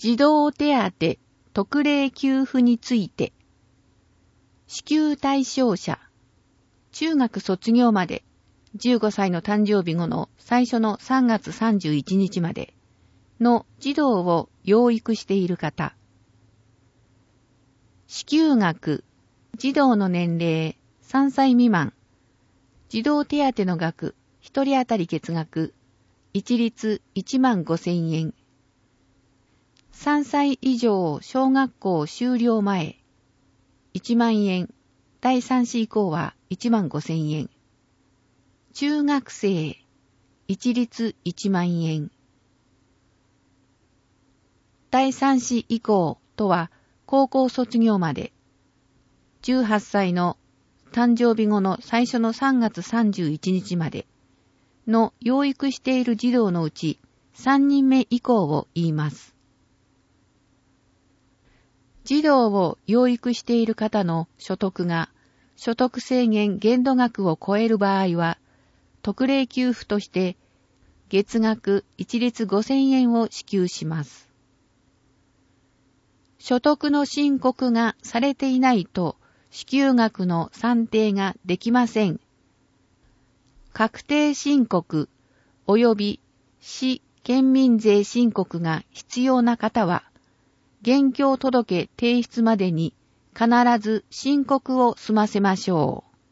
児童手当特例給付について、支給対象者、中学卒業まで、15歳の誕生日後の最初の3月31日までの児童を養育している方、支給額、児童の年齢3歳未満、児童手当の額、1人当たり月額、一律15,000円。3歳以上小学校修了前、1万円。第3子以降は15,000円。中学生、一律1万円。第3子以降とは高校卒業まで、18歳の誕生日後の最初の3月31日までの養育している児童のうち3人目以降を言います。児童を養育している方の所得が所得制限限度額を超える場合は、特例給付として月額一律5,000円を支給します。所得の申告がされていないと支給額の算定ができません。確定申告及び市県民税申告が必要な方は、現況届提出までに必ず申告を済ませましょう。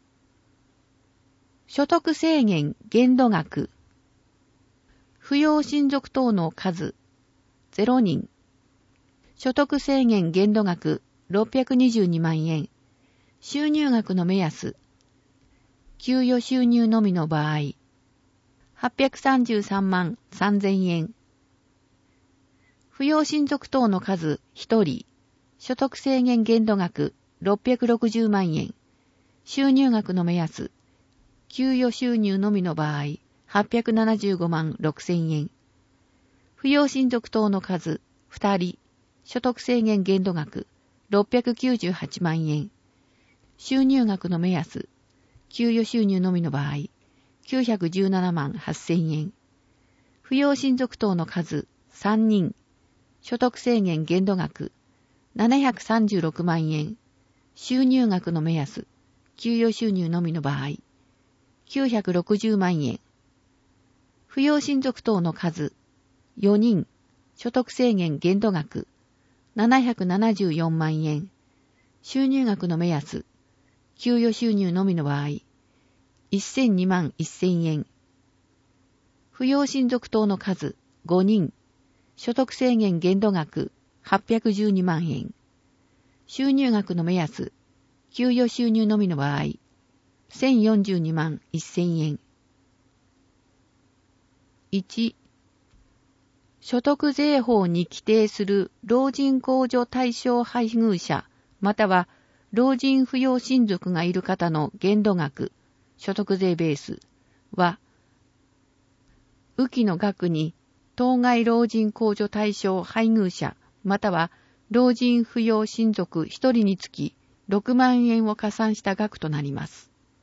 所得制限限度額、扶養親族等の数0人、所得制限限度額622万円、収入額の目安、給与収入のみの場合、833万3,000円、扶養親族等の数1人、所得制限限度額660万円、収入額の目安、給与収入のみの場合、875万6,000円、扶養親族等の数2人、所得制限限度額698万円、収入額の目安、給与収入のみの場合、917万8,000円、扶養親族等の数3人、所得制限限度額736万円、収入額の目安、給与収入のみの場合、960万円、扶養親族等の数4人、所得制限限度額774万円、収入額の目安、給与収入のみの場合、1002万1,000円、扶養親族等の数5人、所得制限限度額812万円、収入額の目安、給与収入のみの場合、1042万1,000円。1、所得税法に規定する老人控除対象配偶者、または老人扶養親族がいる方の限度額、所得税ベースは、右記の額に当該老人控除対象配偶者、または老人扶養親族1人につき6万円を加算した額となります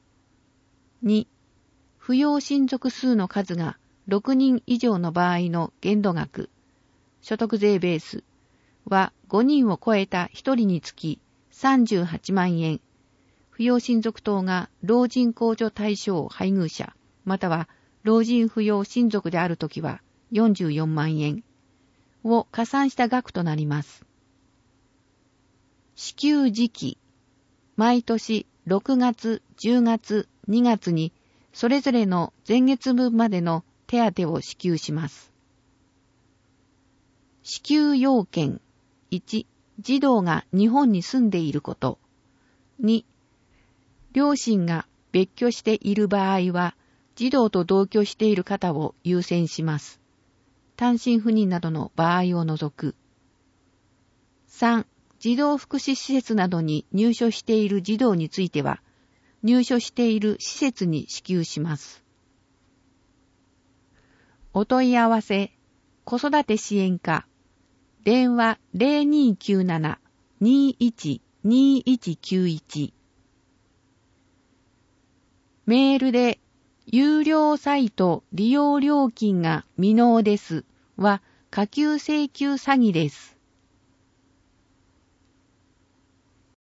。2、扶養親族数の数が6人以上の場合の限度額、所得税ベースは5人を超えた1人につき38万円、扶養親族等が老人控除対象配偶者、または老人扶養親族であるときは44万円を加算した額となります。支給時期、毎年6月、10月、2月にそれぞれの前月分までの手当を支給します。支給要件、1、児童が日本に住んでいること。2、両親が別居している場合は、児童と同居している方を優先します。単身赴任などの場合を除く。3、児童福祉施設などに入所している児童については、入所している施設に支給します。お問い合わせ、子育て支援課、電話0297-21-2191、メールで、有料サイト利用料金が未納ですは下給請求詐欺です。